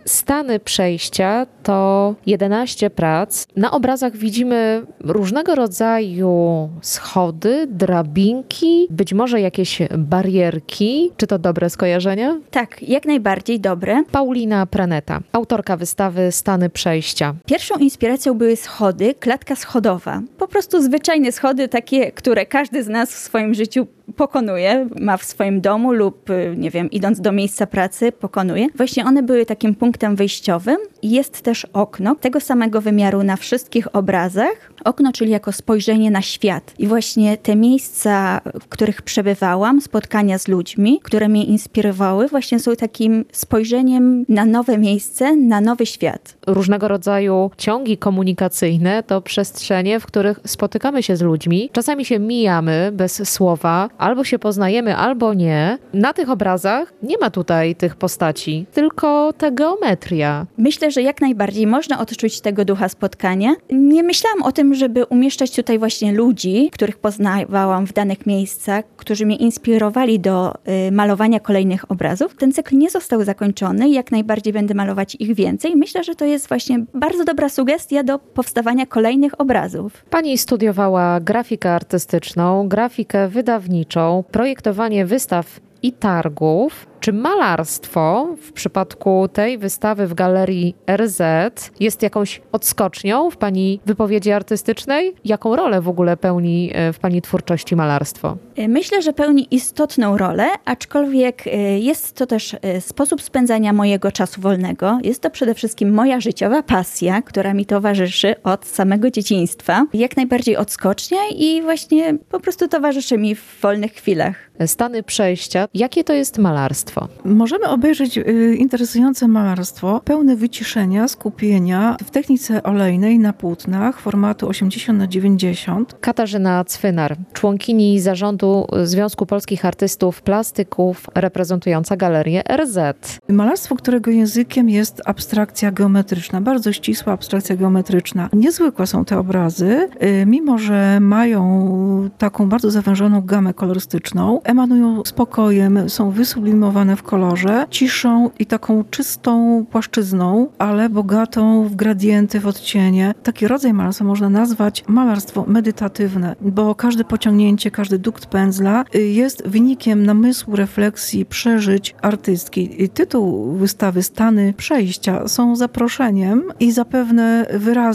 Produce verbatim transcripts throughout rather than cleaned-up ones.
Stany przejścia to jedenaście prac. Na obrazach widzimy różnego rodzaju schody, drabinki, być może jakieś barierki. Czy to dobre skojarzenie? Tak, jak najbardziej dobre. Paulina Praneta, autorka wystawy Stany przejścia. Pierwszą inspiracją były schody, klatka schodowa. Po prostu zwyczajne schody, takie, które każdy z nas w swoim życiu pokonuje, ma w swoim domu lub, nie wiem, idąc do miejsca pracy, pokonuje. Właśnie one były takim punktem wyjściowym. Jest też okno tego samego wymiaru na wszystkich obrazach. Okno, czyli jako spojrzenie na świat. I właśnie te miejsca, w których przebywałam, spotkania z ludźmi, które mnie inspirowały, właśnie są takim spojrzeniem na nowe miejsce, na nowy świat. Różnego rodzaju ciągi komunikacyjne to przestrzenie, w których spotykamy się z ludźmi. Czasami się mijamy bez słowa, albo się poznajemy, albo nie. Na tych obrazach nie ma tutaj tych postaci, tylko ta geometria. Myślę, że jak najbardziej można odczuć tego ducha spotkania. Nie myślałam o tym, żeby umieszczać tutaj właśnie ludzi, których poznawałam w danych miejscach, którzy mnie inspirowali do y, malowania kolejnych obrazów. Ten cykl nie został zakończony i jak najbardziej będę malować ich więcej. Myślę, że to jest właśnie bardzo dobra sugestia do powstawania kolejnych obrazów. Pani studiowała grafikę artystyczną, grafikę wydawniczą, projektowanie wystaw i targów. Czy malarstwo w przypadku tej wystawy w Galerii R Z jest jakąś odskocznią w Pani wypowiedzi artystycznej? Jaką rolę w ogóle pełni w Pani twórczości malarstwo? Myślę, że pełni istotną rolę, aczkolwiek jest to też sposób spędzania mojego czasu wolnego. Jest to przede wszystkim moja życiowa pasja, która mi towarzyszy od samego dzieciństwa. Jak najbardziej odskocznia i właśnie po prostu towarzyszy mi w wolnych chwilach. Stany przejścia. Jakie to jest malarstwo? Możemy obejrzeć y, interesujące malarstwo, pełne wyciszenia, skupienia w technice olejnej na płótnach formatu osiemdziesiąt na dziewięćdziesiąt. Katarzyna Cwynar, członkini zarządu Związku Polskich Artystów Plastyków, reprezentująca Galerię R Z. Malarstwo, którego językiem jest abstrakcja geometryczna, bardzo ścisła abstrakcja geometryczna. Niezwykłe są te obrazy, y, mimo że mają taką bardzo zawężoną gamę kolorystyczną, emanują spokojem, są wysublimowane w kolorze, ciszą i taką czystą płaszczyzną, ale bogatą w gradienty, w odcienie. Taki rodzaj malarstwa można nazwać malarstwo medytatywne, bo każde pociągnięcie, każdy dukt pędzla jest wynikiem namysłu, refleksji, przeżyć artystki. I tytuł wystawy Stany przejścia są zaproszeniem i zapewne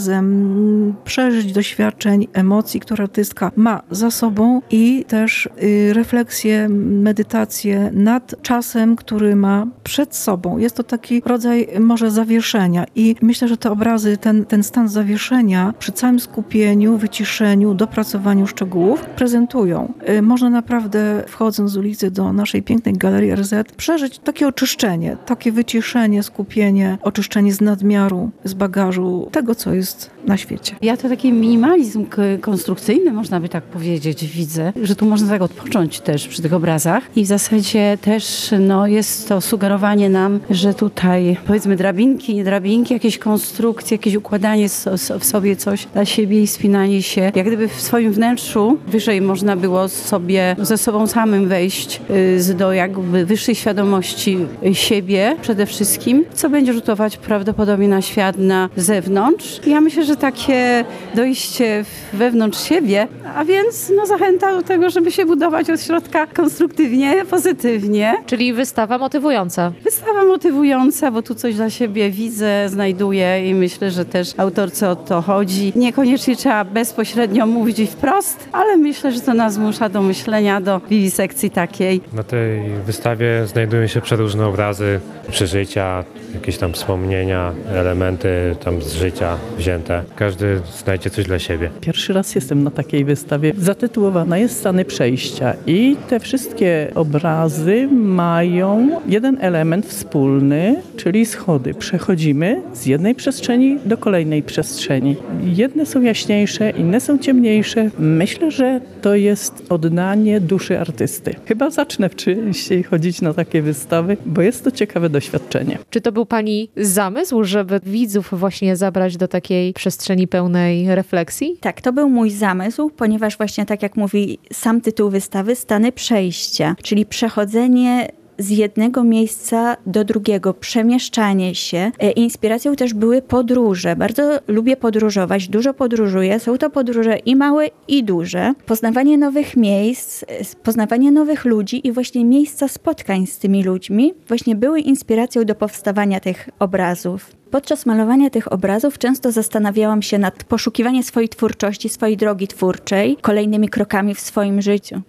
wyrazem przeżyć, doświadczeń, emocji, które artystka ma za sobą i też refleksję, medytację nad czasem, który ma przed sobą. Jest to taki rodzaj może zawieszenia i myślę, że te obrazy, ten, ten stan zawieszenia przy całym skupieniu, wyciszeniu, dopracowaniu szczegółów prezentują. Można naprawdę, wchodząc z ulicy do naszej pięknej Galerii R Z, przeżyć takie oczyszczenie, takie wyciszenie, skupienie, oczyszczenie z nadmiaru, z bagażu tego, co jest na świecie. Ja to taki minimalizm k- konstrukcyjny, można by tak powiedzieć, widzę, że tu można tak odpocząć też przy tych obrazach i w zasadzie też no, jest to sugerowanie nam, że tutaj powiedzmy drabinki, nie drabinki, jakieś konstrukcje, jakieś układanie so, so, w sobie coś dla siebie i spinanie się. Jak gdyby w swoim wnętrzu wyżej można było sobie ze sobą samym wejść y, do jakby wyższej świadomości siebie przede wszystkim, co będzie rzutować prawdopodobnie na świat na zewnątrz. Ja myślę, że takie dojście wewnątrz siebie, a więc no, zachęta do tego, żeby się budować od środka konstruktywnie, pozytywnie. Czyli wystawa motywująca. Wystawa motywująca, bo tu coś dla siebie widzę, znajduję i myślę, że też autorce o to chodzi. Niekoniecznie trzeba bezpośrednio mówić i wprost, ale myślę, że to nas zmusza do myślenia, do wiwisekcji takiej. Na tej wystawie znajdują się przeróżne obrazy, przeżycia, jakieś tam wspomnienia, elementy tam z życia wzięte. Każdy znajdzie coś dla siebie. Pierwszy raz jestem na takiej wystawie. Zatytułowana jest Stany przejścia i te wszystkie obrazy mają jeden element wspólny, czyli schody. Przechodzimy z jednej przestrzeni do kolejnej przestrzeni. Jedne są jaśniejsze, inne są ciemniejsze. Myślę, że to jest oddanie duszy artysty. Chyba zacznę częściej chodzić na takie wystawy, bo jest to ciekawe doświadczenie. Czy to był Pani zamysł, żeby widzów właśnie zabrać do takiej przestrzeni pełnej refleksji? Tak, to był mój zamysł, ponieważ właśnie tak jak mówi sam tytuł wystawy, Stany przejścia, czyli przechodzenie z jednego miejsca do drugiego, przemieszczanie się. Inspiracją też były podróże. Bardzo lubię podróżować, dużo podróżuję. Są to podróże i małe, i duże. Poznawanie nowych miejsc, poznawanie nowych ludzi i właśnie miejsca spotkań z tymi ludźmi właśnie były inspiracją do powstawania tych obrazów. Podczas malowania tych obrazów często zastanawiałam się nad poszukiwaniem swojej twórczości, swojej drogi twórczej, kolejnymi krokami w swoim życiu.